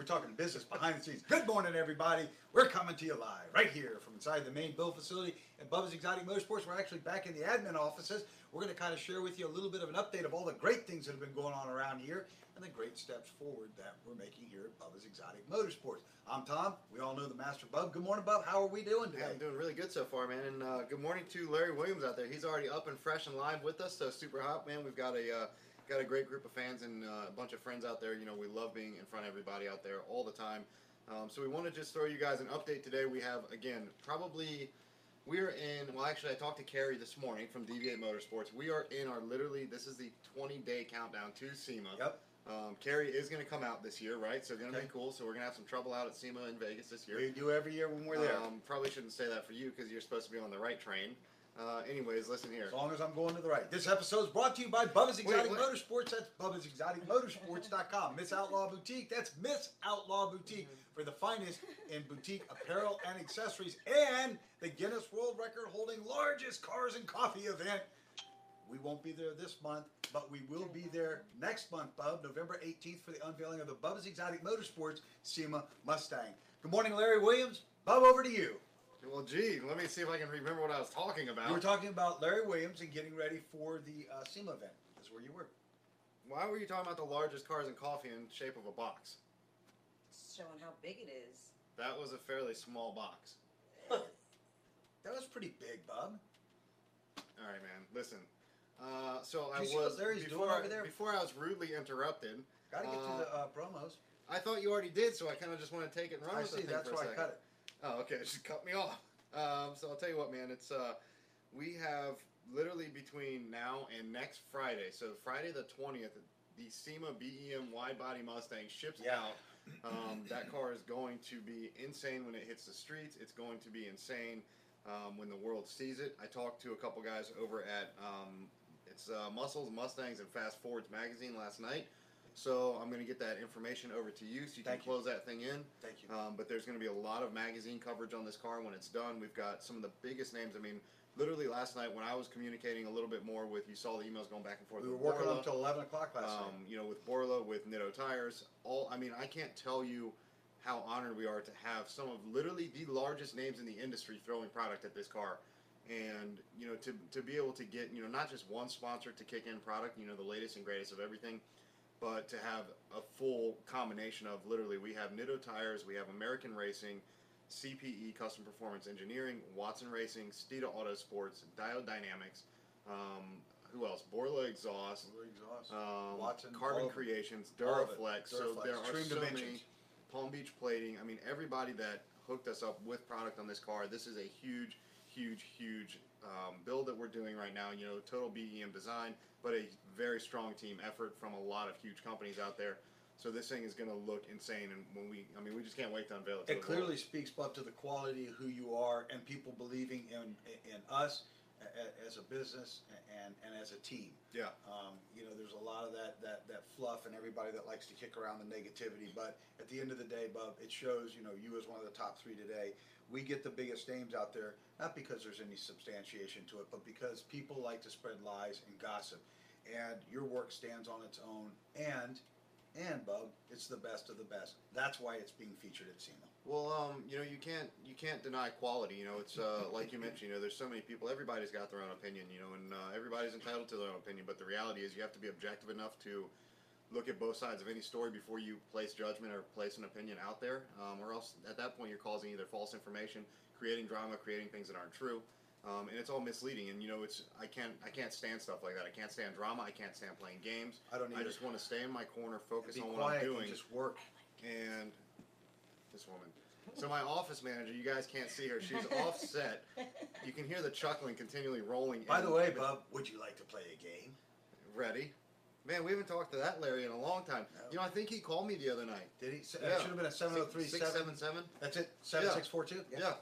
talking business behind the scenes. Good morning, everybody. We're coming to you live right here from inside the main build facility at Bubba's Exotic Motorsports. We're actually back in the admin offices. We're going to kind of share with you a little bit of an update of all the great things that have been going on around here and the great steps forward that we're making here at Bubba's Exotic Motorsports. I'm Tom. We all know the Master Bub. Good morning, Bub. How are we doing today? Yeah, I'm doing really good so far, man. And good morning to Larry Williams out there. He's already up and fresh and live with us, so super hot, man. We've got a great group of fans and a bunch of friends out there. You know, we love being in front of everybody out there all the time. So we want to just throw you guys an update today. We have, again, we're in, well, actually, I talked to Carrie this morning from Deviate Motorsports. We are in our, this is the 20-day countdown to SEMA. Yep. Carrie is going to come out this year, right? So it's going to be cool. So we're going to have some trouble out at SEMA in Vegas this year. We do every year when we're there. Probably shouldn't say that for you because you're supposed to be on the right train. Anyways, listen here. As long as I'm going to the right. This episode is brought to you by Bubba's Exotic Motorsports. That's BubbasExoticMotorsports.com. Miss Outlaw Boutique. That's Miss Outlaw Boutique for the finest in boutique apparel and accessories. And the Guinness World Record holding largest cars and coffee event. We won't be there this month, but we will be there next month, Bub, November 18th for the unveiling of the Bubba's Exotic Motorsports SEMA Mustang. Good morning, Larry Williams. Bub, over to you. Well, gee, let me see if I can remember what I was talking about. You were talking about Larry Williams and getting ready for the SEMA event. That's where you were. Why were you talking about the largest cars and coffee in shape of a box? Showing how big it is. That was a fairly small box. That was pretty big, Bub. All right, man. Listen. So Did you see what Larry's doing over there? Before I was rudely interrupted. Got to get to the promos. I thought you already did, so I kind of just want to take it and run with I see. the thing That's for a why I second. cut it. Oh, okay. Just cut me off. So I'll tell you what, man. It's we have literally between now and next Friday. So Friday the 20th, the SEMA BEM wide body Mustang ships out. That car is going to be insane when it hits the streets. It's going to be insane when the world sees it. I talked to a couple guys over at Muscles, Mustangs, and Fast Forwards magazine last night. So I'm going to get that information over to you so you can close that thing in. Thank you. But there's going to be a lot of magazine coverage on this car when it's done. We've got some of the biggest names. I mean, literally last night when I was communicating a little bit more with, you saw the emails going back and forth. We were with working Borla, up until 11 o'clock last night. You know, with Borla, with Nitto Tires. I mean, I can't tell you how honored we are to have some of literally the largest names in the industry throwing product at this car. And, you know, to be able to get, you know, not just one sponsor to kick in product, you know, the latest and greatest of everything, but to have a full combination of literally, we have Nitto Tires, we have American Racing, CPE Custom Performance Engineering, Watson Racing, Steeda Autosports, Diode Dynamics, who else? Borla Exhaust, Watson, Carbon Creations, Duraflex. So there are so many. Palm Beach Plating. I mean, everybody that hooked us up with product on this car. This is a huge build that we're doing right now. You know, total BEM design, but a very strong team effort from a lot of huge companies out there. So this thing is going to look insane, and we just can't wait to unveil it. It clearly speaks up to the quality of who you are and people believing in us as a business and as a team. Yeah. You know, there's a lot of that fluff and everybody that likes to kick around the negativity, but at the end of the day, Bub, it shows, you know, you as one of the top three today. We get the biggest names out there, not because there's any substantiation to it, but because people like to spread lies and gossip. And your work stands on its own, and Bub, it's the best of the best. That's why it's being featured at SEMA. Well, you know, you can't deny quality. You know, it's like you mentioned. You know, there's so many people. Everybody's got their own opinion. You know, and everybody's entitled to their own opinion. But the reality is, you have to be objective enough to look at both sides of any story before you place judgment or place an opinion out there. Or else, at that point, you're causing either false information, creating drama, creating things that aren't true. And it's all misleading, and you know, I can't stand stuff like that. I can't stand drama. I can't stand playing games. I don't either. I just want to stay in my corner, focus on what quiet I'm doing, and just work. And this woman. So my office manager, you guys can't see her. She's offset. You can hear the chuckling continually rolling. By the way, Bub, would you like to play a game? Ready? Man, we haven't talked to that Larry in a long time. No. You know, I think he called me the other night. Did he? It should have been a 703-677. That's it. 7642. Yeah.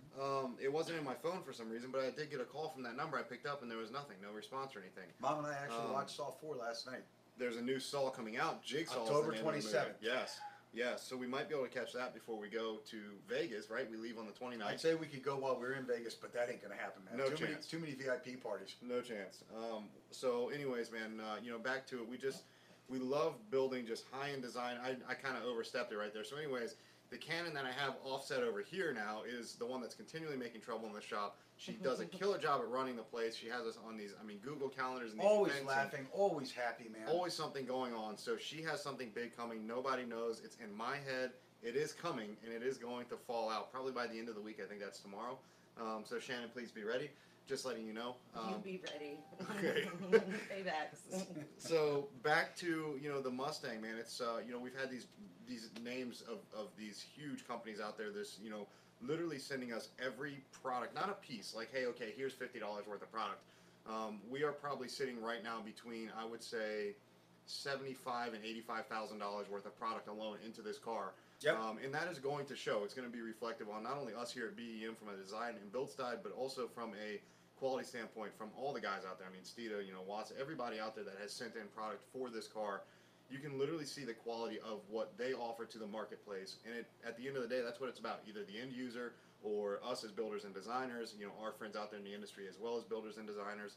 It wasn't in my phone for some reason, but I did get a call from that number. I picked up and there was nothing, no response or anything. Mom and I actually watched Saw 4 last night. There's a new Saw coming out, Jigsaw. October 27th. Yes. So we might be able to catch that before we go to Vegas, right? We leave on the 29th. I'd say we could go while we're in Vegas, but that ain't going to happen, man. No chance. Too many VIP parties. No chance. So anyways, man, you know, back to it. we love building just high-end design. I kind of overstepped it right there. So anyways, the Canon that I have offset over here now is the one that's continually making trouble in the shop. She does a killer job at running the place. She has us on these, Google calendars and these Always events laughing, always happy, man. and always something going on. So she has something big coming. Nobody knows. It's in my head. It is coming, and it is going to fall out probably by the end of the week. I think that's tomorrow. So Shannon, please be ready. Just letting you know. You be ready. Okay. Paybacks. So back to the Mustang, man. It's we've had these names of these huge companies out there. This literally sending us every product, not a piece. Like, hey, okay, here's $50 worth of product. We are probably sitting right now between, I would say, $75,000 and $85,000 worth of product alone into this car. Yep. And that is going to show. It's going to be reflective on not only us here at BEM from a design and build side, but also from a quality standpoint from all the guys out there. I mean, Steeda, Watts, everybody out there that has sent in product for this car. You can literally see the quality of what they offer to the marketplace. And at the end of the day, that's what it's about. Either the end user or us as builders and designers, our friends out there in the industry as well as builders and designers.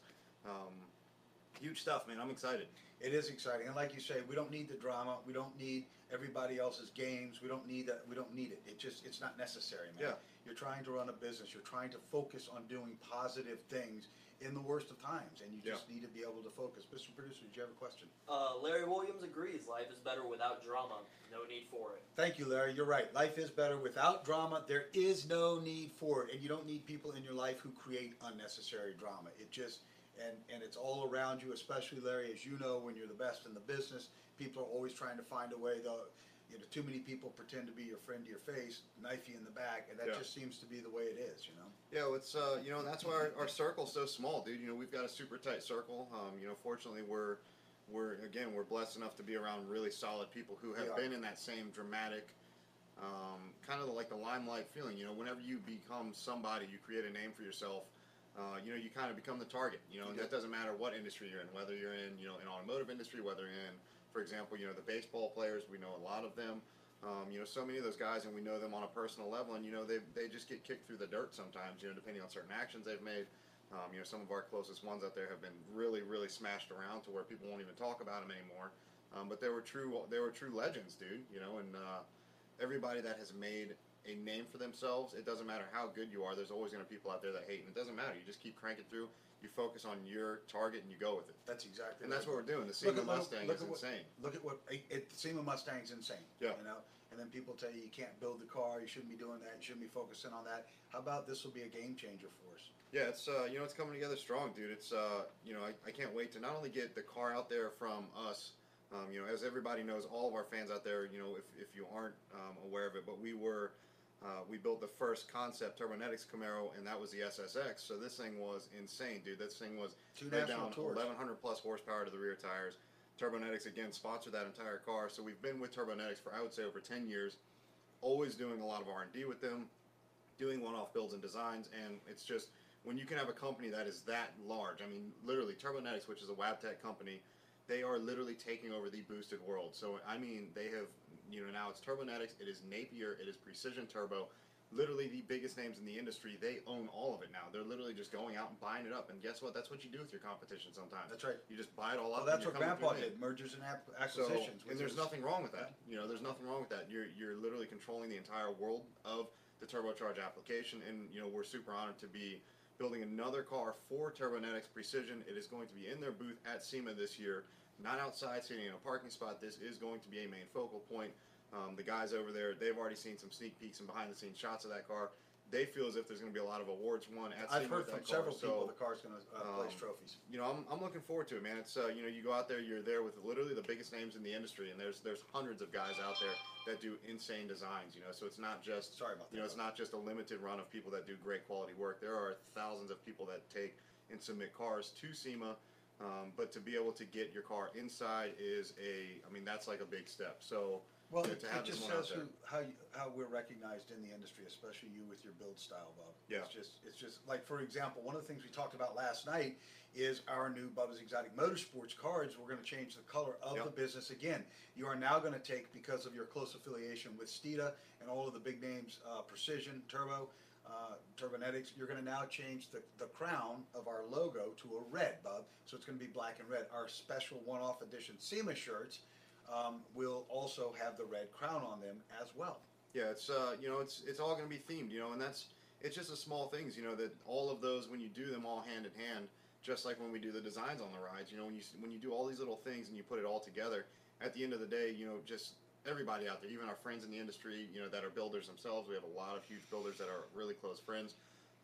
Huge stuff, man. I'm excited. It is exciting, and like you say, we don't need the drama. We don't need everybody else's games. We don't need that. We don't need it. It's not necessary, man. Yeah. You're trying to run a business. You're trying to focus on doing positive things in the worst of times, and you just need to be able to focus. Mr. Producer, did you have a question? Larry Williams agrees. Life is better without drama. No need for it. Thank you, Larry. You're right. Life is better without drama. There is no need for it, and you don't need people in your life who create unnecessary drama. It just and it's all around you, especially, Larry, as you know, when you're the best in the business, people are always trying to find a way, though. Too many people pretend to be your friend to your face, knife you in the back, and that just seems to be the way it is, Yeah, well, it's and that's why our circle's so small, dude. We've got a super tight circle. Fortunately, we're blessed enough to be around really solid people who have been in that same dramatic, kind of like the limelight feeling. Whenever you become somebody, you create a name for yourself. You kind of become the target. And that doesn't matter what industry you're in, whether you're in an automotive industry, whether you're in, for example, the baseball players. We know a lot of them. So many of those guys, and we know them on a personal level, and they just get kicked through the dirt sometimes. Depending on certain actions they've made. Some of our closest ones out there have been really, really smashed around to where people won't even talk about them anymore. But they were true legends, dude. And everybody that has made a name for themselves, it doesn't matter how good you are. There's always going to be people out there that hate, and it doesn't matter. You just keep cranking through. You focus on your target and you go with it. That's exactly. And that's what we're doing. The SEMA Mustang is insane. Look at what the SEMA Mustang's insane. Yeah. And then people tell you can't build the car. You shouldn't be doing that. You shouldn't be focusing on that. How about this will be a game changer for us? Yeah, it's it's coming together strong, dude. It's I can't wait to not only get the car out there from us. As everybody knows, all of our fans out there, if you aren't aware of it, but we built the first concept Turbonetics Camaro, and that was the SSX. So this thing was insane, dude. This thing was laid down 1,100 plus horsepower to the rear tires. Turbonetics, again, sponsored that entire car. So we've been with Turbonetics for, I would say, over 10 years, always doing a lot of R&D with them, doing one-off builds and designs, and it's just, when you can have a company that is that large, I mean, literally, Turbonetics, which is a Wabtec company, they are literally taking over the boosted world. So, I mean, they have, now it's Turbonetics, it is Napier, it is Precision Turbo, literally the biggest names in the industry. They own all of it now. They're literally just going out and buying it up. And guess what? That's what you do with your competition sometimes. That's right. You just buy it all up. Well, that's and what Grandpa did, mergers and acquisitions. And there's nothing wrong with that. There's nothing wrong with that. You're literally controlling the entire world of the turbocharged application. And, we're super honored to be building another car for Turbonetics Precision. It is going to be in their booth at SEMA this year. Not outside sitting in a parking spot. This is going to be a main focal point. The guys over there, they've already seen some sneak peeks and behind-the-scenes shots of that car. They feel as if there's going to be a lot of awards won at SEMA. I've heard from several people the car's going to place trophies. I'm looking forward to it, man. It's you go out there, you're there with literally the biggest names in the industry, and there's hundreds of guys out there that do insane designs. So it's not just it's not just a limited run of people that do great quality work. There are thousands of people that take and submit cars to SEMA. But to be able to get your car inside is that's like a big step. So. Well, it just says how we're recognized in the industry, especially you with your build style, Bob. Yeah. It's just like, for example, one of the things we talked about last night is our new Bubba's Exotic Motorsports cards. We're going to change the color of the business again. You are now going to take, because of your close affiliation with Steeda and all of the big names, Precision, Turbo, Turbonetics, you're going to now change the crown of our logo to a red, Bub. So it's going to be black and red. Our special one-off edition SEMA shirts will also have the red crown on them as well. Yeah, it's it's all going to be themed, and it's just the small things, that all of those, when you do them all hand in hand, just like when we do the designs on the rides, when you do all these little things and you put it all together, at the end of the day, just everybody out there, even our friends in the industry, that are builders themselves. We have a lot of huge builders that are really close friends.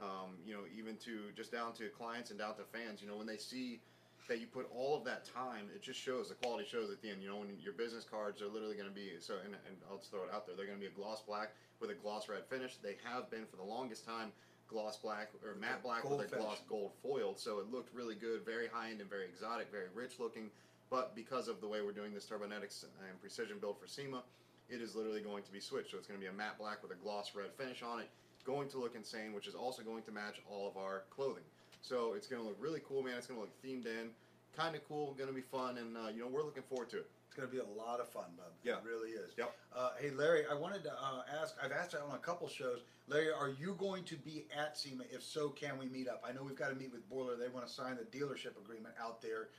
Even to just down to clients and down to fans. When they see that you put all of that time, it just shows, the quality shows at the end. When your business cards are literally going to be, and I'll just throw it out there, they're going to be a gloss black with a gloss red finish. They have been for the longest time gloss black or matte black with a gloss gold foiled. So it looked really good, very high end and very exotic, very rich looking. But because of the way we're doing this Turbonetics and precision build for SEMA, it is literally going to be switched. So it's going to be a matte black with a gloss red finish on it. Going to look insane, which is also going to match all of our clothing. So it's going to look really cool, man. It's going to look themed in, kind of cool, going to be fun, and we're looking forward to it. It's going to be a lot of fun, bub. Yeah. It really is. Yep. Hey, Larry, I wanted to ask, I've asked that on a couple shows. Larry, are you going to be at SEMA? If so, can we meet up? I know we've got to meet with Boiler. They want to sign the dealership agreement out there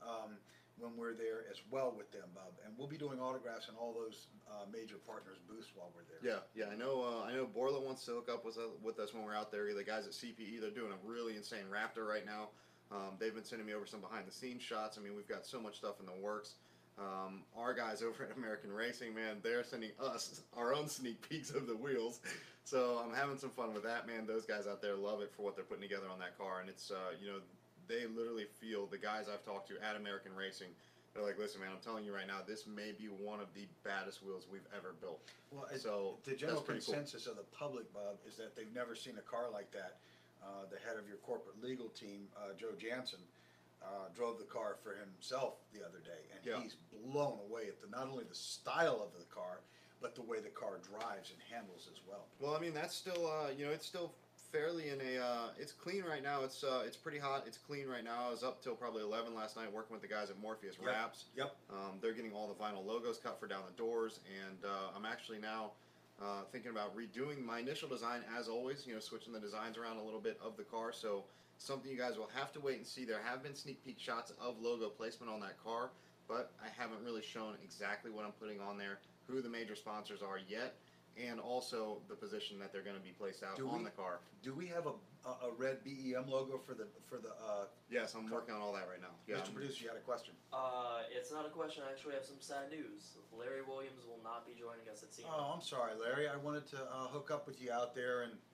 when we're there as well with them, bub. And we'll be doing autographs in all those major partners' booths while we're there. Yeah. I know Borla wants to hook up with us when we're out there. The guys at CPE, they're doing a really insane Raptor right now. They've been sending me over some behind-the-scenes shots. I mean, we've got so much stuff in the works. Our guys over at American Racing, man, they're sending us our own sneak peeks of the wheels. So I'm having some fun with that, man. Those guys out there love it for what they're putting together on that car. And it's, they literally feel, the guys I've talked to at American Racing, they're like, listen, man, I'm telling you right now, this may be one of the baddest wheels we've ever built. Well, so the general that's pretty cool. consensus of the public, Bob, is that they've never seen a car like that. The head of your corporate legal team, Joe Jansen, drove the car for himself the other day, and he's blown away at not only the style of the car, but the way the car drives and handles as well. Well, I mean, that's still, it's still fairly in a, it's clean right now. It's pretty hot. It's clean right now. I was up till probably 11 last night working with the guys at Morpheus Wraps. Yep. They're getting all the vinyl logos cut for down the doors, and I'm actually now thinking about redoing my initial design as always, switching the designs around a little bit of the car. So something you guys will have to wait and see. There have been sneak peek shots of logo placement on that car, but I haven't really shown exactly what I'm putting on there, who the major sponsors are yet, and also the position that they're going to be placed out on the car. Do we have a red BEM logo for the Yes, I'm working on all that right now. Yeah, Mr. Producer, you had a question. It's not a question. I actually have some sad news. Larry Williams will not be joining us at SEMA. Oh, I'm sorry, Larry. I wanted to hook up with you out there and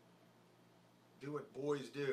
do what boys do.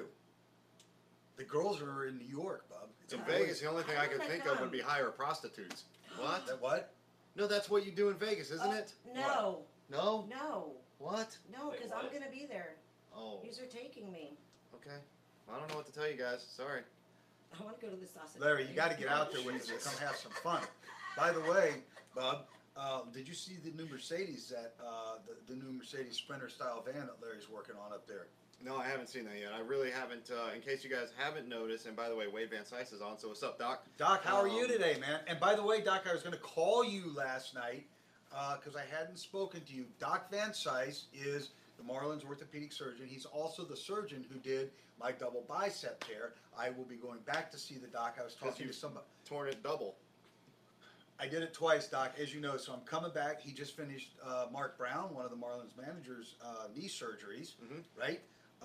The girls are in New York, bub. In Vegas, the only thing I could think of would be hire prostitutes. What? That what? No, that's what you do in Vegas, isn't it? No. No? No. What? No, Wait, because what? I'm going to be there. Oh. Yous are taking me. Okay. I don't know what to tell you guys. Sorry. I want to go to the sausage. Larry, you party. got to get out there when you come have some fun. By the way, Bub, did you see the new Mercedes the new Mercedes Sprinter style van that Larry's working on up there? No, I haven't seen that yet. I really haven't. In case you guys haven't noticed, and by the way, Wade Van Sice is on. So what's up, Doc? Doc, how are you today, man? And by the way, Doc, I was going to call you last night because I hadn't spoken to you. Doc Van Sice is the Marlins orthopedic surgeon. He's also the surgeon who did my double bicep tear. I will be going back to see the doc. I was talking to somebody. Torn it double. I did it twice, Doc, as you know. So I'm coming back. He just finished Mark Brown, one of the Marlins managers' knee surgeries, right?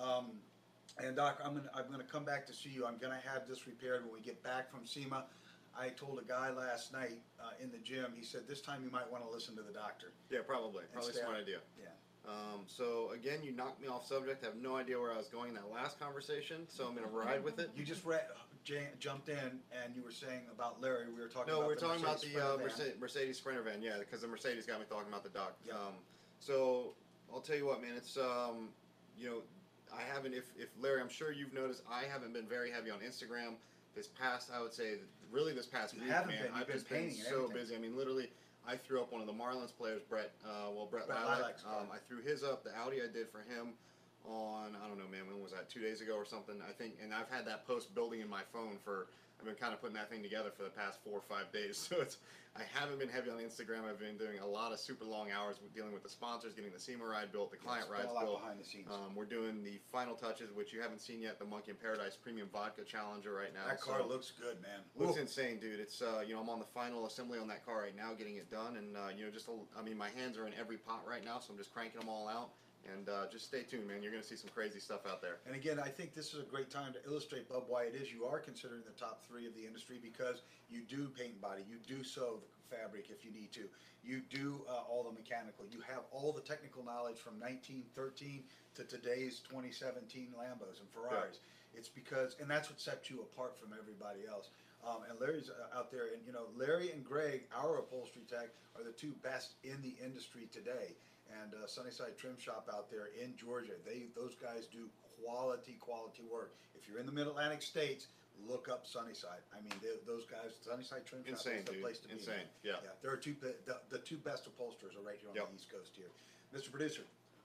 And Doc, I'm gonna come back to see you. I'm gonna have this repaired when we get back from SEMA. I told a guy last night in the gym. He said this time you might want to listen to the doctor. Yeah, probably. Probably a smart idea. Yeah. So again, you knocked me off subject. I have no idea where I was going in that last conversation, so I'm gonna ride with it. You just jumped in and you were saying about Larry. We were talking. No, about we're the talking about Mercedes Sprinter van. the Mercedes Sprinter van. Yeah, because the Mercedes got me talking about the doc. Yeah. So I'll tell you what, man. It's I haven't. If Larry, I'm sure you've noticed, I haven't been very heavy on Instagram this past. I would say really this past week, haven't man. been. You've I've been just been painting and so everything. busy. I mean, literally. I threw up one of the Marlins players, Brett Lilac. I threw his up, the Audi I did for him on, I don't know, man, when was that, 2 days ago or something, I think, and I've had that post building in my phone for I've been kind of putting that thing together for the past 4 or 5 days. So I haven't been heavy on Instagram. I've been doing a lot of super long hours dealing with the sponsors, getting the SEMA ride built, the client It's been rides a lot built. behind the scenes. We're doing the final touches, which you haven't seen yet, the Monkey in Paradise Premium Vodka Challenger right now. That car So looks good, man. looks Ooh. insane, dude. It's I'm on the final assembly on that car right now, getting it done, and my hands are in every pot right now, so I'm just cranking them all out. And just stay tuned, man. You're gonna see some crazy stuff out there. And again, I think this is a great time to illustrate, Bub, why it is you are considered the top 3 of the industry, because you do paint and body, you do sew the fabric if you need to, you do all the mechanical, you have all the technical knowledge from 1913 to today's 2017 Lambos and Ferraris. It's because, and that's what sets you apart from everybody else. And Larry's out there, and Larry and Greg, our upholstery tech, are the 2 best in the industry today. And Sunnyside Trim Shop out there in Georgia, those guys do quality work. If you're in the Mid-Atlantic states, look up Sunnyside. I mean, those guys, Sunnyside Trim Shop Insane, is the dude. place to be. Insane. Man. Yeah. There are the 2 best upholsterers are right here on Yep. the East Coast here. Mr. Producer,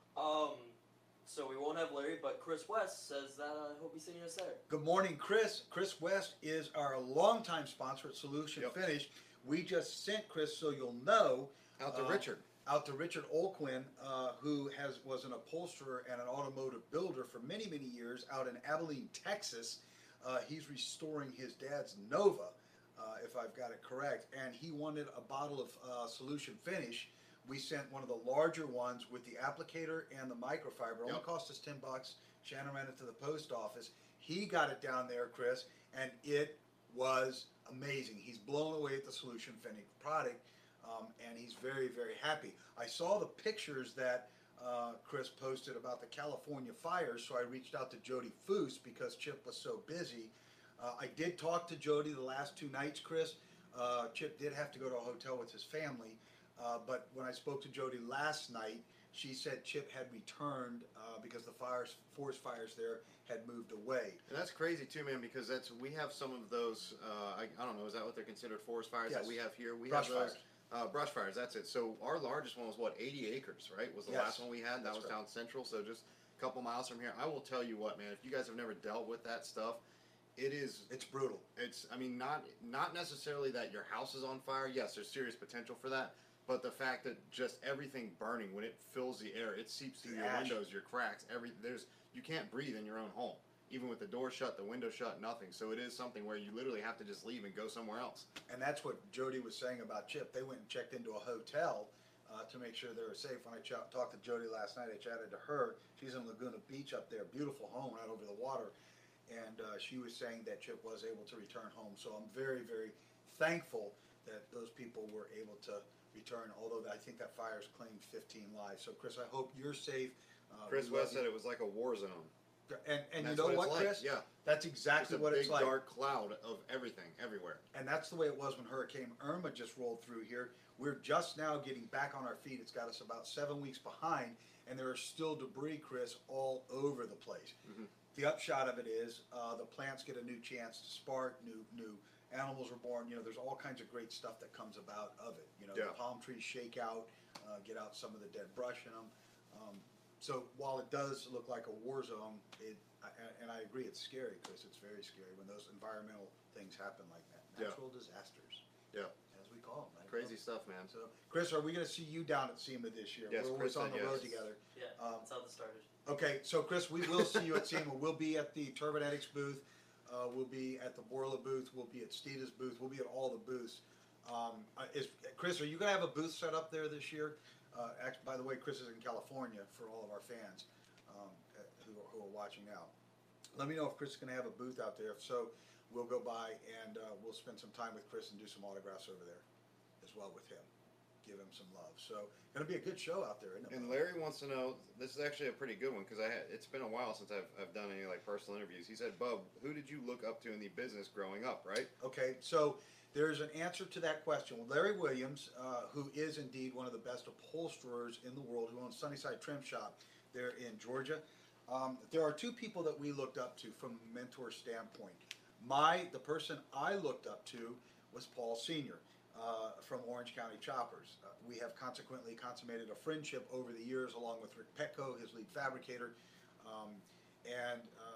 So we won't have Larry, but Chris West says that he'll be seeing us there. good morning, Chris. Chris West is our longtime sponsor at Solution Yep. Finish. We just sent Chris, so you'll know. Out to Richard. Out to Richard Olquin, who was an upholsterer and an automotive builder for many years out in Abilene, Texas. He's restoring his dad's Nova, if I've got it correct, and he wanted a bottle of Solution Finish. We sent one of the larger ones with the applicator and the microfiber. It only Yep. cost us $10. Shannon ran it to the post office. He got it down there, Chris, and it was amazing. He's blown away at the Solution Finish product. And he's very happy. I saw the pictures that Chris posted about the California fires, so I reached out to Jody Foose because Chip was so busy. I did talk to Jody the last 2 nights, Chris. Chip did have to go to a hotel with his family, but when I spoke to Jody last night, she said Chip had returned because the forest fires there had moved away. And that's crazy too, man, because we have some of those. I don't know, is that what they're considered, forest fires Yes. that we have here? We Brush have those. fires. Brush fires, that's it. So our largest one was 80 acres, right? Was the Yes, last one we had. That that's was right. down central, so just a couple miles from here. I will tell you what, man. If you guys have never dealt with that stuff, It's brutal. I mean, not necessarily that your house is on fire. Yes, there's serious potential for that. But the fact that just everything burning, when it fills the air, it seeps through The your ash. windows, your cracks. You can't breathe in your own home, even with the door shut, the window shut, nothing. So it is something where you literally have to just leave and go somewhere else. And that's what Jody was saying about Chip. They went and checked into a hotel to make sure they were safe. When I talked to Jody last night, I chatted to her. She's in Laguna Beach up there, beautiful home right over the water. And she was saying that Chip was able to return home. So I'm very thankful that those people were able to return, although I think that fire's claimed 15 lives. So Chris, I hope you're safe. Chris we love West said it was like a war zone. And you That's know it's what, like. Chris? Yeah. That's It's exactly a what big it's like. dark cloud of everything, everywhere. And that's the way it was when Hurricane Irma just rolled through here. We're just now getting back on our feet. It's got us about 7 weeks behind, and there is still debris, Chris, all over the place. Mhm. The upshot of it is the plants get a new chance to spark, new animals are born. There's all kinds of great stuff that comes about of it. Yeah. The palm trees shake out, get out some of the dead brush in them. So while it does look like a war zone, and I agree, it's scary, Chris. It's very scary when those environmental things happen like that. Yeah. Natural disasters, Yeah. as we call them. Right? Crazy stuff, man. So, Chris, are we going to see you down at SEMA this year? Yes, We're Chris always on said the road yes. together. Yeah, that's how this started. Okay, so Chris, we will see you at SEMA. We'll be at the Turbonetics booth. We'll be at the Borla booth. We'll be at Steeda's booth. We'll be at all the booths. Chris, are you going to have a booth set up there this year? By the way, Chris is in California for all of our fans who are watching now. Let me know if Chris is going to have a booth out there. If so, we'll go by and we'll spend some time with Chris and do some autographs over there as well with him. Give him some love. So, going to be a good show out there, isn't it? And Larry wants to know, this is actually a pretty good one, because it's been a while since I've done any personal interviews. He said, Bub, who did you look up to in the business growing up, right? Okay, so there's an answer to that question. Larry Williams, who is indeed one of the best upholsterers in the world, who owns Sunnyside Trim Shop there in Georgia. There are 2 people that we looked up to from a mentor standpoint. The person I looked up to was Paul Sr. From Orange County Choppers. We have consequently consummated a friendship over the years, along with Rick Petco, his lead fabricator, and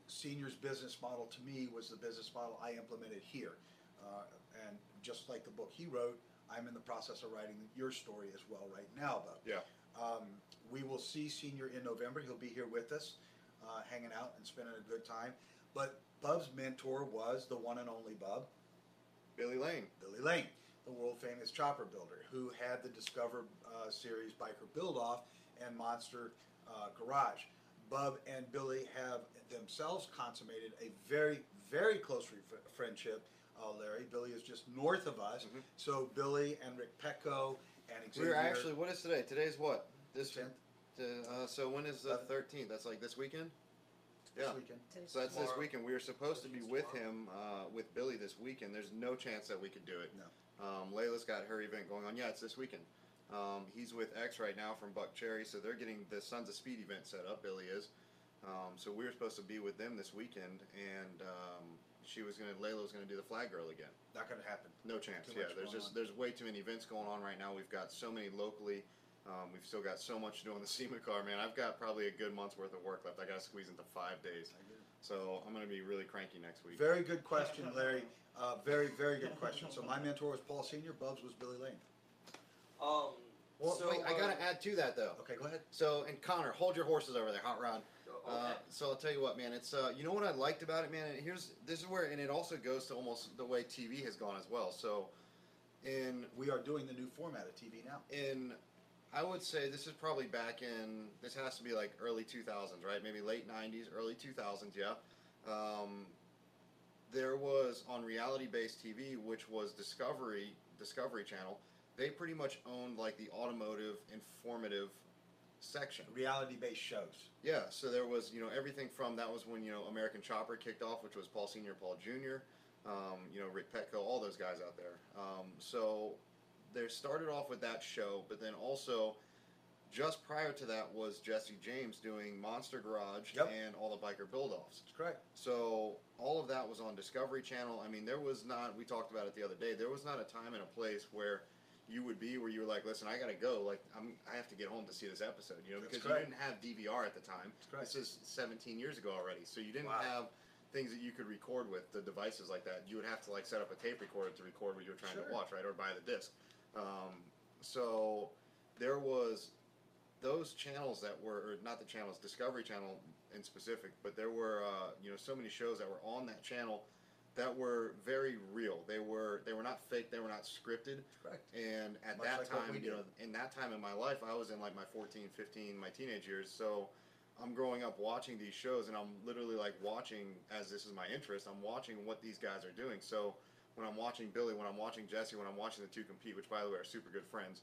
Senior's business model to me was the business model I implemented here. And just like the book he wrote, I'm in the process of writing your story as well right now, Bub. Yeah. We will see Senior in November. He'll be here with us, hanging out and spending a good time. But Bub's mentor was the one and only Bub, Billy Lane. Billy Lane, the world famous chopper builder, who had the Discover series Biker Build Off and Monster Garage. Bub and Billy have themselves consummated a very, very close friendship. Larry, Billy is just north of us, Mhm. so Billy and Rick Petco and Xavier. We're actually, what is today? Today's what? This 10th. So when is the 13th? That's like this weekend? This Yeah. weekend. So that's this Tomorrow. weekend. We were supposed to be It's with tomorrow. him, with Billy this weekend. There's no chance that we could do it. No. Layla's got her event going on. Yeah, it's this weekend. He's with X right now from Buck Cherry, so they're getting the Sons of Speed event set up. Billy is. So we were supposed to be with them this weekend, and Layla was gonna do the Flag Girl again. Not going to happen. No chance. Too Yeah, much there's going just on. there's way too many events going on right now. We've got so many locally. We've still got so much to do on the SEMA car, man. I've got probably a good month's worth of work left. I got to squeeze into 5 days, so I'm gonna be really cranky next week. Very good question, Larry. Very, very good question. So my mentor was Paul Senior. Bub's was Billy Lane. Well, So, wait, I gotta add to that though. Okay, go ahead. So, and Connor, hold your horses over there, Hot Rod. Okay. So I'll tell you what, man. It's you know what I liked about it, man. This is where, and it also goes to almost the way TV has gone as well. So, We are doing the new format of TV now. I would say this is probably back in. This has to be like early 2000s, right? Maybe late 90s, early 2000s. Yeah. There was on reality-based TV, which was Discovery Channel. They pretty much owned like the automotive informative section. Reality-based shows. Yeah, so there was, everything from that was when, American Chopper kicked off, which was Paul Sr., Paul Jr., Rick Petco, all those guys out there. So they started off with that show, but then also just prior to that was Jesse James doing Monster Garage Yep. and all the biker build-offs. That's correct. So all of that was on Discovery Channel. I mean, there was not, we talked about it the other day, there was not a time and a place where you would be where you were like, listen, I gotta go. Like, I have to get home to see this episode, That's because correct. you didn't have DVR at the time. correct. This is 17 years ago already, so you didn't Wow. have things that you could record with, the devices like that. You would have to like set up a tape recorder to record what you were trying Sure. to watch, right, or buy the disc. So there was those channels that were, or not the channels, Discovery Channel in specific, but there were so many shows that were on that channel that were very real. They were not fake. They were not scripted. Correct. And at Much that like what time, we do. in that time in my life, I was in like my 14, 15, my teenage years. So I'm growing up watching these shows, and I'm literally like watching, as this is my interest, I'm watching what these guys are doing. So when I'm watching Billy, when I'm watching Jesse, when I'm watching the two compete, which by the way are super good friends.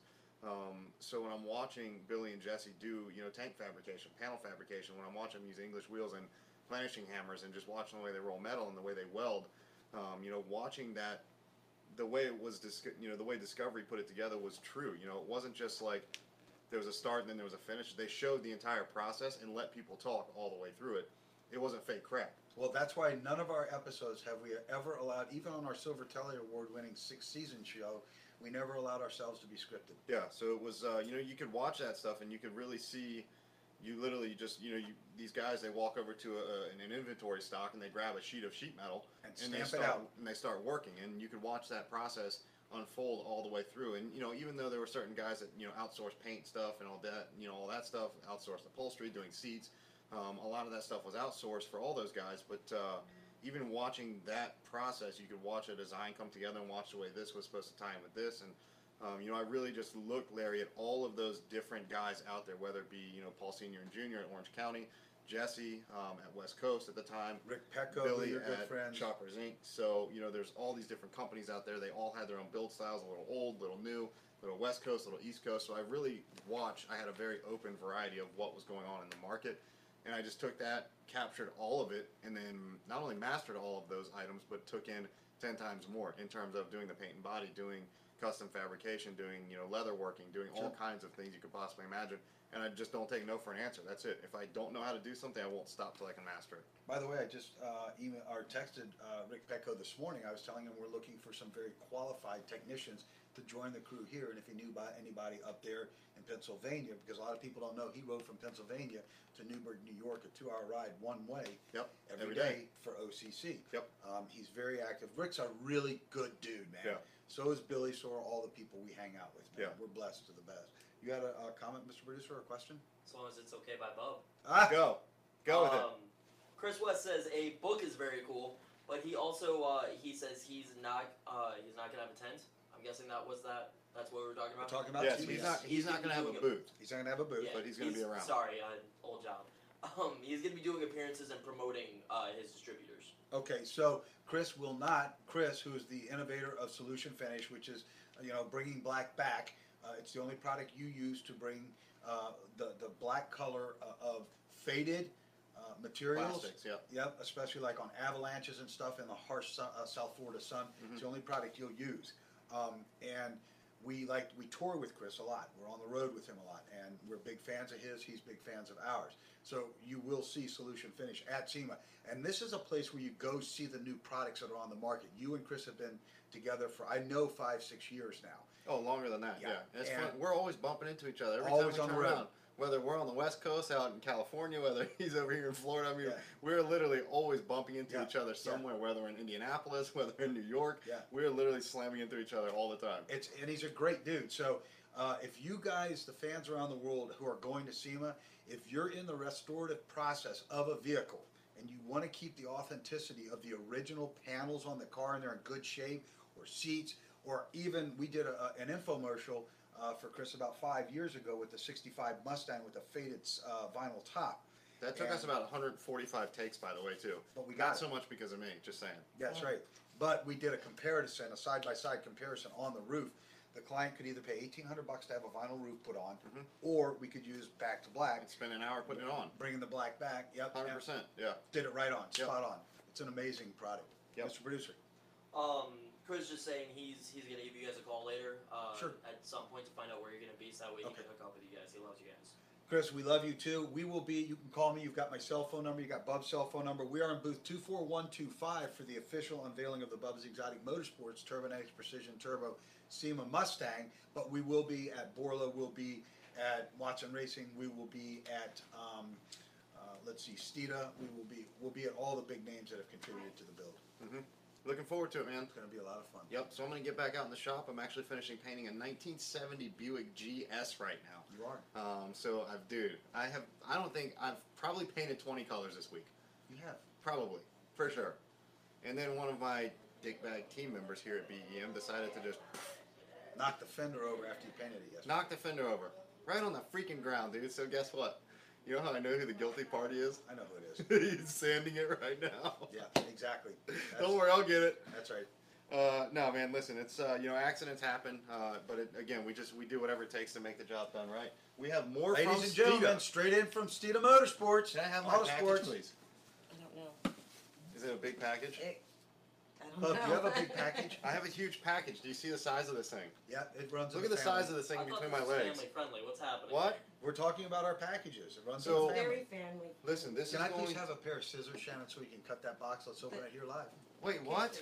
So when I'm watching Billy and Jesse do, tank fabrication, panel fabrication, when I'm watching them use English wheels and planishing hammers and just watching the way they roll metal and the way they weld, watching that, the way it was, the way Discovery put it together was true. It wasn't just like there was a start and then there was a finish. They showed the entire process and let people talk all the way through it. It wasn't fake crap. Well, that's why none of our episodes have we ever allowed, even on our Silver Telly Award-winning 6th-season show, we never allowed ourselves to be scripted. Yeah, so it was, you could watch that stuff and you could really see, you literally just, these guys, they walk over to an inventory stock and they grab a sheet of sheet metal And they stamp it start, out. and they start working, and you could watch that process unfold all the way through. And even though there were certain guys that outsourced paint stuff and all that stuff, outsourced upholstery, doing seats, a lot of that stuff was outsourced for all those guys. But even watching that process, you could watch a design come together and watch the way this was supposed to tie in with this. And I really just looked, Larry, at all of those different guys out there, whether it be Paul Senior and Junior at Orange County, Jesse at West Coast at the time, Rick Petco, Billy your good at friends. Choppers Inc. So there's all these different companies out there. They all had their own build styles, a little old, little new, little West Coast, little East Coast. So I really watched. I had a very open variety of what was going on in the market, and I just took that, captured all of it, and then not only mastered all of those items, but took in 10 times more in terms of doing the paint and body, doing custom fabrication, doing leather working, doing all Sure. kinds of things you could possibly imagine. And I just don't take no for an answer. That's it. If I don't know how to do something, I won't stop till I can master it. By the way, I just texted Rick Petco this morning. I was telling him we're looking for some very qualified technicians to join the crew here, and if he knew by anybody up there in Pennsylvania, because a lot of people don't know, he rode from Pennsylvania to Newburgh, New York, a 2-hour ride one way. Yep. Every day for OCC. Yep. He's very active. Rick's a really good dude, man. Yeah. So is Billy. So are all the people we hang out with, man. Yeah. We're blessed to the best. You had a comment, Mr. Producer, or a question? As long as it's okay by Bub. Go with it. Chris West says a book is very cool, but he also he says he's not gonna have a tent. I'm guessing that's what we were talking about. We're talking about Yes, TV. he's not going to have a booth. He's not gonna have a booth. Yeah, but he's gonna be around. Sorry, old job. He's gonna be doing appearances and promoting his distributors. Okay, so Chris will not. Chris, who is the innovator of Solution Finish, which is bringing black back. It's the only product you use to bring the black color of faded materials. Plastics, yep. Yep, especially like on avalanches and stuff in the harsh South Florida sun. It's the only product you'll use. And we tour with Chris a lot. We're on the road with him a lot, and we're big fans of his. He's big fans of ours. So you will see Solution Finish at SEMA, and this is a place where you go see the new products that are on the market. You and Chris have been together for 5-6 years now. Oh, longer than that, yeah. And it's fun. We're always bumping into each other every Always time we on turn the road. around. Whether we're on the West Coast, out in California, whether he's over here in Florida, I mean, Yeah. we're literally always bumping into Yeah. each other somewhere, whether we're in Indianapolis, whether we're in New York. Yeah. We're literally slamming into each other all the time. And he's a great dude. So if you guys, the fans around the world who are going to SEMA, if you're in the restorative process of a vehicle and you want to keep the authenticity of the original panels on the car and they're in good shape, or seats, or even we did an infomercial for Chris about 5 years ago with the 65 Mustang with a faded vinyl top. That took And- us about 145 takes, by the way, too. But we Not got so much because of me, just saying. That's right. But we did a comparison, a side-by-side comparison on the roof. The client could either pay $1,800 to have a vinyl roof put on, or we could use back to black, And spend an hour putting it on. bringing the black back. Yep. 100%, yeah. Did it right on, Yep. spot on. It's an amazing product. Yep. Mr. Producer. Chris just saying he's gonna give you guys a call later. Sure. At some point to find out where you're gonna be, so that way he Okay. can hook up with you guys. He loves you guys. Chris, we love you too. We will be, you can call me, you've got my cell phone number, you got Bub's cell phone number. We are in booth 24125 for the official unveiling of the Bub's Exotic Motorsports Turbonetics Precision Turbo SEMA Mustang, but we will be at Borla, we'll be at Watson Racing, we will be at, Steeda, we'll be at all the big names that have contributed to the build. Looking forward to it, man. It's gonna be a lot of fun. Yep, so I'm going to get back out in the shop. I'm actually finishing painting a 1970 Buick GS right now. You are. I've probably painted 20 colors this week. You have. Probably, for sure. And then one of my dickbag team members here at BEM decided to just Knock the fender over after you painted it yesterday. knock the fender over. Right on the freaking ground, dude. So guess what? You know how I know who the guilty party is? I know who it is. He's sanding it right now. Yeah, exactly. Don't worry, I'll get it. That's right. No, man. Listen, it's accidents happen, but again, we do whatever it takes to make the job done right. We have more Ladies from and gentlemen, Steeda. straight in from Steeda Motorsports. Can I have my Auto package, Sports. please? I don't know. Is it a big package? I don't Bub, know. do you have a big package? I have a huge package. Do you see the size of this thing? Yeah, it runs. Look in at the family. size of this thing I thought between this my was legs. family friendly. What's happening? What? We're talking about our packages. It runs So- in the family. Very family. Listen, this Can is I going. please have a pair of scissors, Shannon, so we can cut that box? Let's open it here live. Wait, what?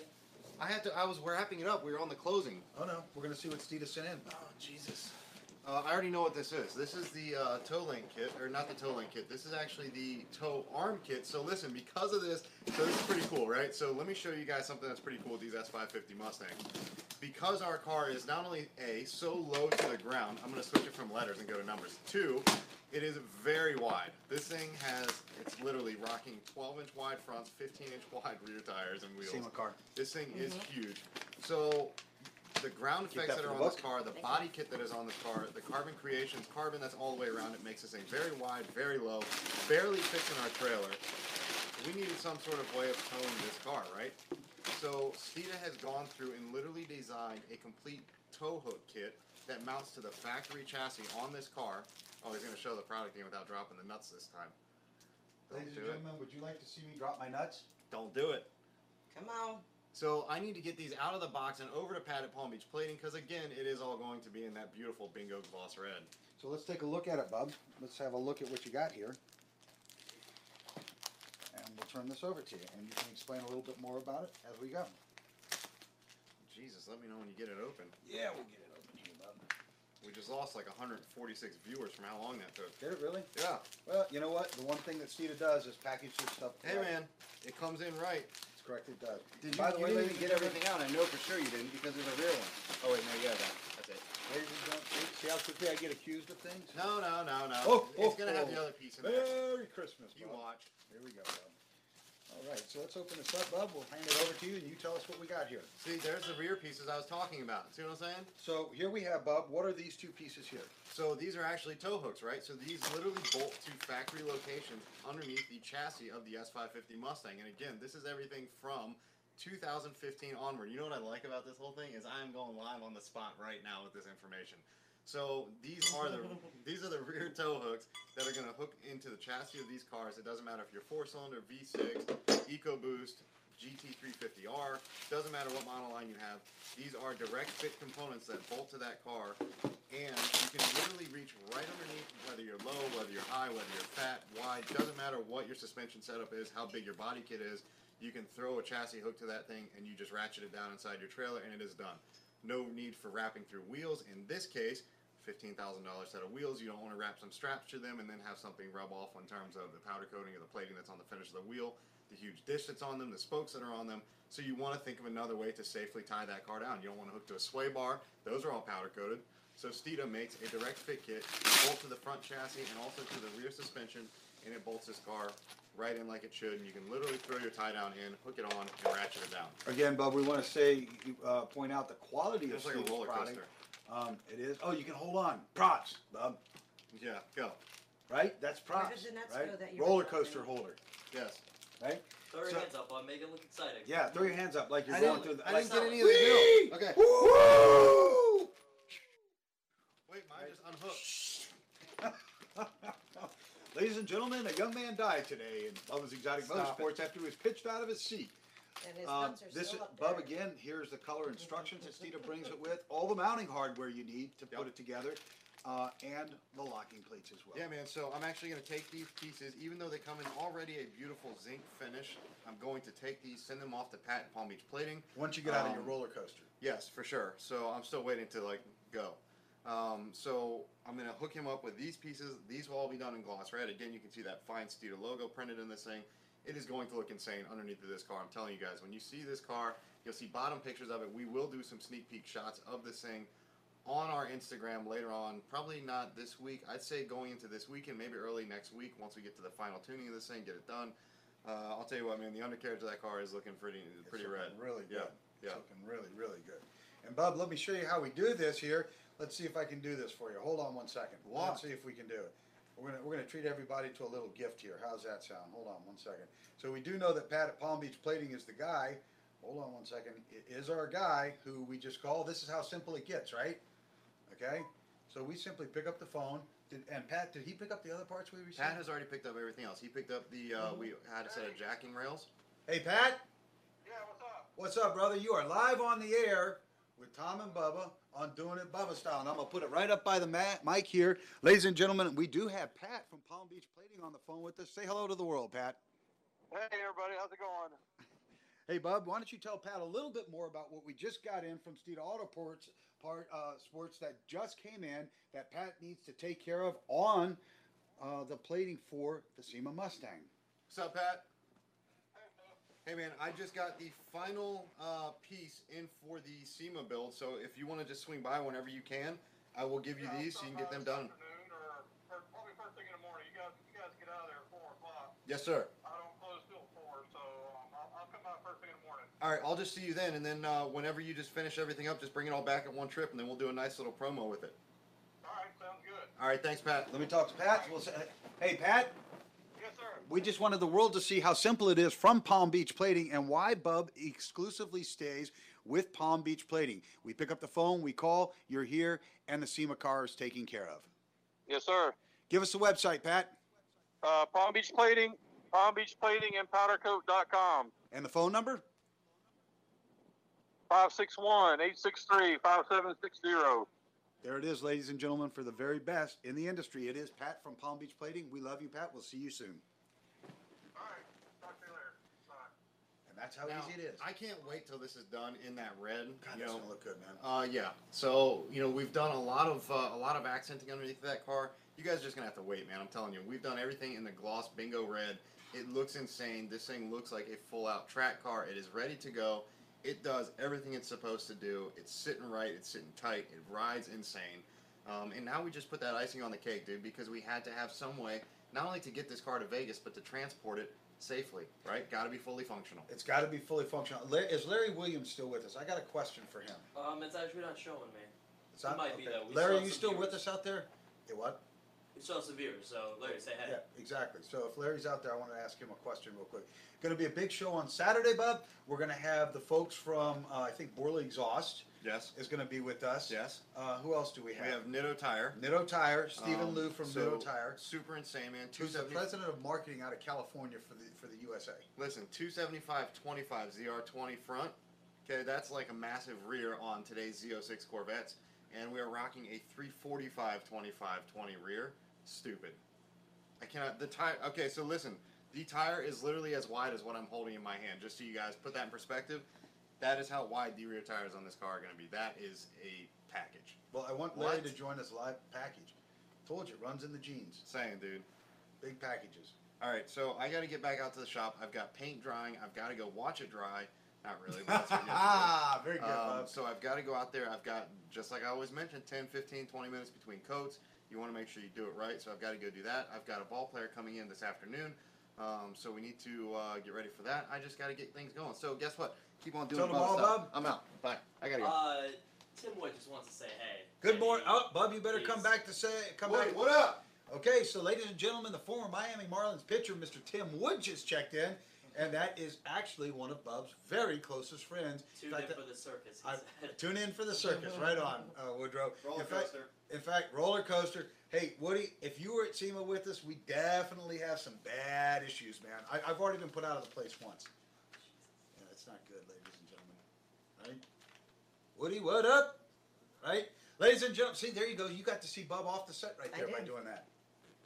I was wrapping it up. We were on the closing. Oh no, we're gonna see what Steeda sent in. Oh, Jesus. I already know what this is. This is the toe link kit, or not the toe link kit. This is actually the toe arm kit. So listen, because of this, so this is pretty cool, right? So let me show you guys something that's pretty cool with these S550 Mustangs. Because our car is not only so low to the ground, I'm going to switch it from letters and go to numbers. 2, it is very wide. This thing it's literally rocking 12-inch wide fronts, 15-inch wide rear tires and wheels. SEMA car. This thing is huge. So the ground Keep effects that that for are the on this book. car, the body kit that is on this car, the carbon creations, carbon that's all the way around it makes this thing very wide, very low, barely fits in our trailer. We needed some sort of way of towing this car, right? So Steeda has gone through and literally designed a complete tow hook kit that mounts to the factory chassis on this car. Oh, he's going to show the product again without dropping the nuts this time. Don't Ladies do and it. gentlemen, would you like to see me drop my nuts? Don't do it. Come on. So I need to get these out of the box and over to Pat at Palm Beach Plating because again, it is all going to be in that beautiful bingo gloss red. So let's take a look at it, Bub. Let's have a look at what you got here. And we'll turn this over to you, and you can explain a little bit more about it as we go. Jesus, let me know when you get it open. Yeah, we'll get it open here, bub. We just lost like 146 viewers from how long that took. Did it really? Yeah. Well, you know what? The one thing that Steeda does is package this stuff. Hey man, it comes in right. It's correct, it does. By the way, you ladies didn't and gentlemen, out. I know for sure you didn't because there's a real one. Oh wait, no, you got that. That's it. Ladies and gentlemen, see how quickly I get accused of things? No. Oh, It's gonna have oh. the other piece in there. Merry Christmas, You bub. watch. Here we go, bub. All right, so let's open this up, bub. We'll hand it over to you, and you tell us what we got here. See, there's the rear pieces I was talking about. See what I'm saying? So here we have, bub. What are these two pieces here? So these are actually tow hooks, right? So these literally bolt to factory locations underneath the chassis of the S550 Mustang. And again, this is everything from 2015 onward. You know what I like about this whole thing is I'm going live on the spot right now with this information. So these are the rear tow hooks that are going to hook into the chassis of these cars. It doesn't matter if you're 4-cylinder, V6, EcoBoost, GT350R, doesn't matter what model line you have. These are direct fit components that bolt to that car, and you can literally reach right underneath, whether you're low, whether you're high, whether you're fat, wide, doesn't matter what your suspension setup is, how big your body kit is. You can throw a chassis hook to that thing and you just ratchet it down inside your trailer and it is done. No need for wrapping through wheels. In this case, $15,000 set of wheels. You don't want to wrap some straps to them and then have something rub off in terms of the powder coating or the plating that's on the finish of the wheel, the huge dish that's on them, the spokes that are on them. So you want to think of another way to safely tie that car down. You don't want to hook to a sway bar. Those are all powder coated. So Steeda makes a direct fit kit, bolt to the front chassis and also to the rear suspension, and it bolts this car right in like it should. And you can literally throw your tie down in, hook it on, and ratchet it down. Again, bub, we want to point out the quality of It's like a Steeda's roller product. coaster. It is. Oh, you can hold on. Props, bub. Yeah, go. Right? That's Where props. did the nuts right? go that you were Roller dropping? coaster holder. Yes. Right? Throw your So- hands up, bud. Make it look exciting. Yeah, throw your hands up like you're I going didn't, through the. I like- didn't get any of Whee! the Okay. Woo! Wait, mine just unhooked. Ladies and gentlemen, a young man died today in Bubba's Exotic Stop Motorsports after he was pitched out of his seat. And his nuts are This still up Bub there. again. Here's the color instructions that Steeda brings it with. All the mounting hardware you need to put it together, and the locking plates as well. Yeah, man, so I'm actually going to take these pieces, even though they come in already a beautiful zinc finish, I'm going to take these, send them off to Pat in Palm Beach Plating. Once you get out of your roller coaster. Yes, for sure. So I'm still waiting to, like, go. So I'm going to hook him up with these pieces. These will all be done in gloss red. Again, you can see that fine Steeda logo printed in this thing. It is going to look insane underneath of this car. I'm telling you guys, when you see this car, you'll see bottom pictures of it. We will do some sneak peek shots of this thing on our Instagram later on. Probably not this week. I'd say going into this weekend, maybe early next week, once we get to the final tuning of this thing, get it done. I'll tell you what, man, the undercarriage of that car is looking pretty It's red. looking really good. Yeah. It's looking really, really good. And Bub, let me show you how we do this here. Let's see if I can do this for you. Hold on one second. What? Let's see if we can do it. We're gonna treat everybody to a little gift here. How's that sound? Hold on one second. So we do know that Pat at Palm Beach Plating is the guy. Hold on one second. Is our guy who we just call. This is how simple it gets, right? Okay. So we simply pick up the phone. And Pat, did he pick up the other parts we received? Pat has already picked up everything else. He picked up the, we had a set of jacking rails. Hey, Pat. Yeah, what's up? What's up, brother? You are live on the air with Tom and Bubba on Doing It Bubba Style. And I'm going to put it right up by the mic here. Ladies and gentlemen, we do have Pat from Palm Beach Plating on the phone with us. Say hello to the world, Pat. Hey, everybody, how's it going? Hey, Bub, why don't you tell Pat a little bit more about what we just got in from Steeda Auto Sports that just came in that Pat needs to take care of on the plating for the SEMA Mustang. What's up, Pat? Hey, man, I just got the final piece in for the SEMA build, so if you want to just swing by whenever you can, I will give you these so you can get them done. Afternoon or probably first thing in the morning. You guys get out of there at 4 o'clock. Yes, sir. I don't close till 4, so I'll come out first thing in the morning. All right, I'll just see you then, and then whenever you just finish everything up, just bring it all back at one trip, and then we'll do a nice little promo with it. All right, sounds good. All right, thanks, Pat. Let me talk to Pat. We'll say, hey, Pat. Yes, sir. We just wanted the world to see how simple it is from Palm Beach Plating and why Bub exclusively stays with Palm Beach Plating. We pick up the phone, we call, you're here, and the SEMA car is taken care of. Yes, sir. Give us the website, Pat, Palm Beach Plating and powdercoat.com. and the phone number. 561-863-5760. There it is, ladies and gentlemen, for the very best in the industry. It is Pat from Palm Beach Plating. We love you, Pat. We'll see you soon. All right, talk to you later. Bye. And That's how Now, easy it is. I can't wait till this is done in that red. God, you that's know, gonna look good, man. Yeah. So we've done a lot of accenting underneath that car. You guys are just gonna have to wait, man. I'm telling you, we've done everything in the gloss bingo red. It looks insane. This thing looks like a full-out track car. It is ready to go. It does everything it's supposed to do. It's sitting right. It's sitting tight. It rides insane. And now we just put that icing on the cake, dude, because we had to have some way not only to get this car to Vegas, but to transport it safely. Right? Got to be fully functional. It's got to be fully functional. Is Larry Williams still with us? I got a question for him. It's actually not showing me. It's He not- might be, though. We Larry, saw are you some still with viewers. us out there? Hey, what? We saw some viewers, so Larry, say hey. Yeah, exactly. So if Larry's out there, I want to ask him a question real quick. Going to be a big show on Saturday, Bub. We're going to have the folks from, I think, Borley Exhaust Yes. is going to be with us. Yes. Who else do we We have? have Nitto Tire. Nitto Tire, Stephen Lou from so Nitto Tire, Super insane, man. who's the 270 president of marketing out of California for the USA. Listen, 275/25 ZR20 front. Okay, that's like a massive rear on today's Z06 Corvettes, and we are rocking a 345/25/20 rear. Stupid. I cannot. The tire. Okay, so listen, the tire is literally as wide as what I'm holding in my hand. Just so you guys put that in perspective, that is how wide the rear tires on this car are going to be. That is a package. Well, I want Larry What? to join us live package. Told you, runs in the jeans. Saying, dude. Big packages. All right, so I got to get back out to the shop. I've got paint drying. I've got to go watch it dry. Not really, but that's what you have to do. Very good, Bub. So I've got to go out there. I've got, just like I always mention, 10, 15, 20 minutes between coats. You want to make sure you do it right, so I've got to go do that. I've got a ball player coming in this afternoon, so we need to get ready for that. I just got to get things going. So guess what? Keep on doing Tell them Bubba all, stuff. Bub. I'm out. Bye. I got to go. Tim Wood just wants to say hey. Good And morning. he- Oh, Bub, you better come he's- back to say, come Wait, back. what up? Okay, so ladies and gentlemen, the former Miami Marlins pitcher, Mr. Tim Wood, just checked in, and that is actually one of Bub's very closest friends. Tune In fact, in for the circus, he I- said. Tune in for the circus, right on, Woodrow. Roller in fact, coaster. In fact, roller coaster. Hey, Woody, if you were at SEMA with us, we definitely have some bad issues, man. I've already been put out of the place once. Yeah, that's not good, ladies and gentlemen. Right? Woody, what up? Right? Ladies and gentlemen, see, there you go. You got to see Bub off the set right I there by did. doing that.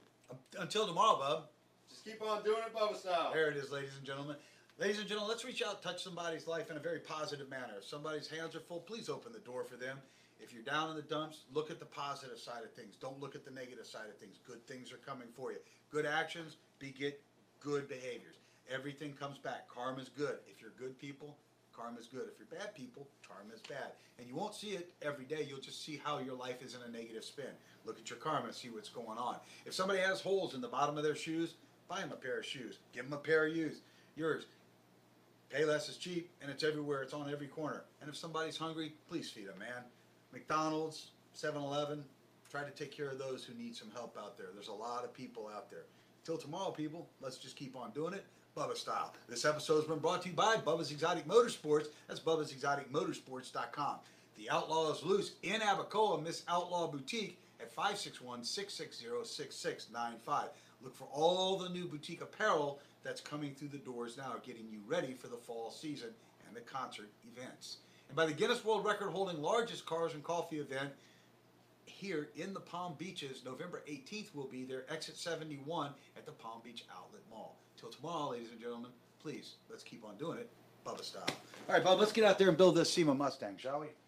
Until tomorrow, Bub. Just keep on doing it Bubba style. There it is, ladies and gentlemen. Ladies and gentlemen, let's reach out, touch somebody's life in a very positive manner. If somebody's hands are full, please open the door for them. If you're down in the dumps, look at the positive side of things. Don't look at the negative side of things. Good things are coming for you. Good actions beget good behaviors. Everything comes back. Karma's good. If you're good people, karma's good. If you're bad people, karma's bad. And you won't see it every day. You'll just see how your life is in a negative spin. Look at your karma, see what's going on. If somebody has holes in the bottom of their shoes, buy them a pair of shoes. Give them a pair of yours. Payless is cheap, and it's everywhere. It's on every corner. And if somebody's hungry, please feed them, man. McDonald's, 7-Eleven, try to take care of those who need some help out there. There's a lot of people out there. Till tomorrow, people, let's just keep on doing it, Bubba style. This episode has been brought to you by Bubba's Exotic Motorsports. That's Bubba'sExoticMotorsports.com. The Outlaw is loose in Abacoa, Miss Outlaw Boutique at 561-660-6695. Look for all the new boutique apparel that's coming through the doors now, getting you ready for the fall season and the concert events. And by the Guinness World Record holding largest cars and coffee event here in the Palm Beaches, November 18th will be there, exit 71 at the Palm Beach Outlet Mall. Till tomorrow, ladies and gentlemen, please, let's keep on doing it, Bubba style. All right, Bub, let's get out there and build this SEMA Mustang, shall we?